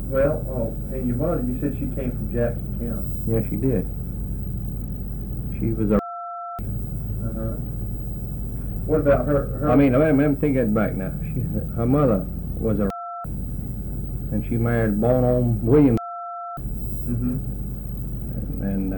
Well, and your mother, you said she came from Jackson County. Yeah, she did. She was a... Uh-huh. What about her? I mean, let me take that back now. Her mother was a... and she married born-on William. Mm-hmm. And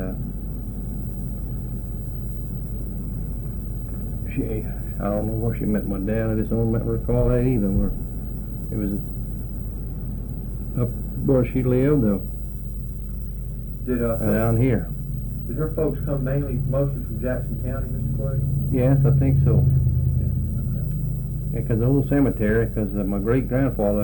she... I don't know where she met my dad. I just don't recall that either. Where it was up where she lived, though. Did down here. Did her folks come mostly from Jackson County, Mr. Clay? Yes, I think so. Yeah, okay. Yeah, because the old cemetery, because my great-grandfather,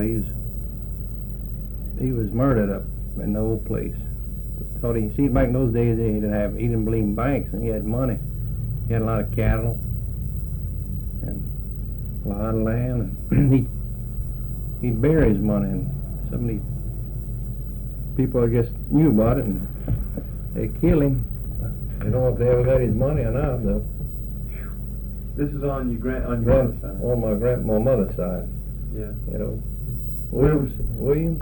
he was murdered up in the old place. Thought he, see, back in those days, he didn't believe in banks, and he had money. He had a lot of cattle and a lot of land, and he'd bury his money, and some of these people, I guess, knew about it, and they killed him. I don't know if they ever got his money or not, though. This is on your mother's side. On my mother's side. Yeah. You know, William.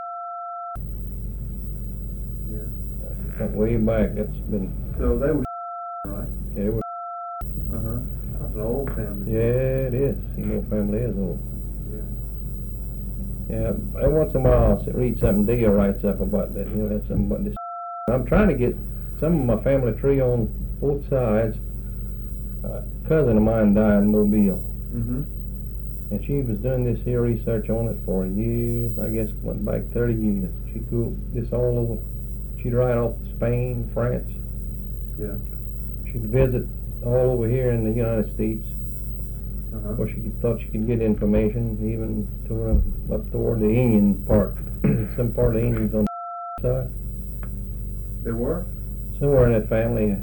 Yeah. Way back, that's been. So they were right. Yeah, they were. Uh-huh. That's an old family. Yeah, it is. Seymour family is old. Yeah. Yeah, every once in a while I'll read something Dale writes up about that. You know, that's something about this. I'm trying to get some of my family tree on both sides. A cousin of mine died in Mobile. Mm-hmm. And she was doing this here research on it for years. I guess went back 30 years. She'd go this all over. She'd ride off to Spain, France. Yeah. She'd visit all over here in the United States. Uh-huh. Where she thought she could get information, even to up toward the Indian part. Some part of the Indians on the side. There were? Somewhere in that family.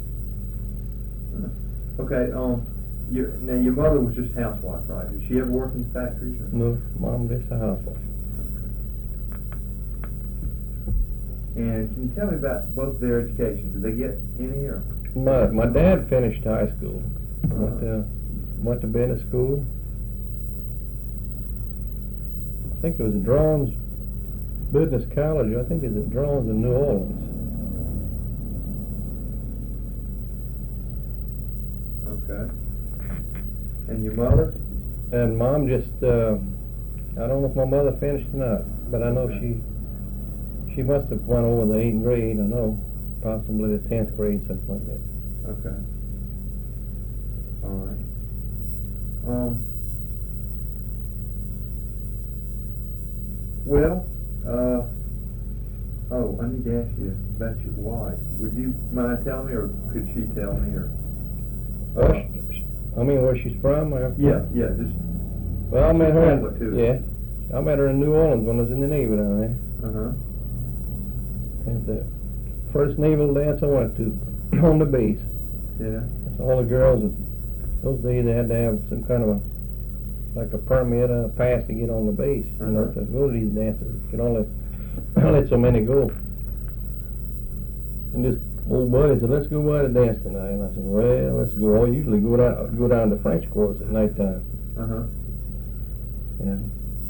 Okay, now your mother was just housewife, right? Did she ever work in the factories? Or? No, Mom just a housewife. Okay. And can you tell me about both their education? Did they get any or? My dad finished high school. Went to business school. I think it was at Drones Business College. I think it's at Drones in New Orleans. Okay. And your mother? And Mom just, I don't know if my mother finished or not, but I know Okay. she must have went over the 8th grade, I know. Possibly the 10th grade, something like that. Okay. All right. Well, I need to ask you about your wife. Would you mind telling me, or could she tell me, or? I mean, where she's from? Yeah, just. Well, I met her Catholic, too. yeah. I met her in New Orleans when I was in the Navy down there. Uh-huh. And the first naval dance I went to on the base. Yeah. That's all the girls, those days they had to have some kind of like a permit, a pass to get on the base, you know, to go to these dances. You could only let so many go. And this old buddy said, let's go by the dance tonight. And I said, well, let's go. I usually go down to French Quarters at nighttime. Uh-huh. And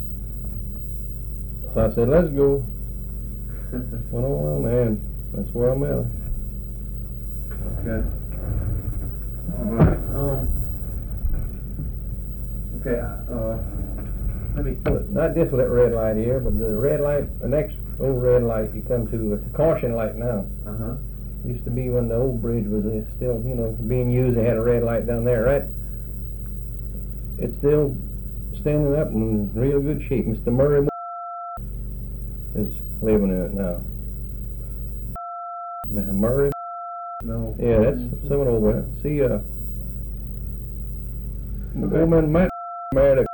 so I said, let's go. Went on there, and that's where I met her. Okay. All right. Okay. Let me. Not just that red light here, but the red light, the next old red light you come to, it's a caution light now. Uh-huh. Used to be when the old bridge was still, you know, being used. They had a red light down there. Right? It's still standing up in real good shape. Mr. Murray is living in it now. Murray? No. Yeah, that's someone over there. See, old man Matt married a